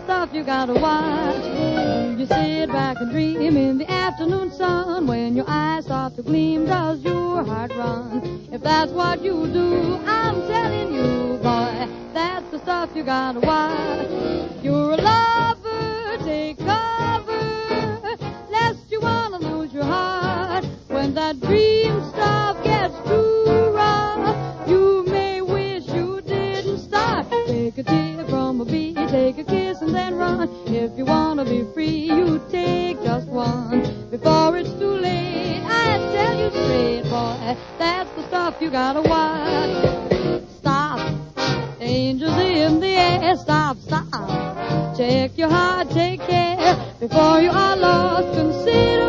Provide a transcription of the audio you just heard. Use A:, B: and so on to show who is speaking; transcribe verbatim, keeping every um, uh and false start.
A: stuff you gotta watch. You sit back and dream in the afternoon sun. When your eyes start to gleam, does your heart run? If that's what you do, I'm telling you, boy, that's the stuff you gotta watch. You're a lover, take cover, lest you wanna lose your heart. When that dream stuff gets too rough, you may wish you didn't start. Take a tear from a bee, take a kiss and then run. If you wanna be free, you take just one. Before it's too late, I tell you straight, boy, that's the stuff you gotta watch. Stop, dangers in the air. Stop, stop, check your heart, take care. Before you are lost, consider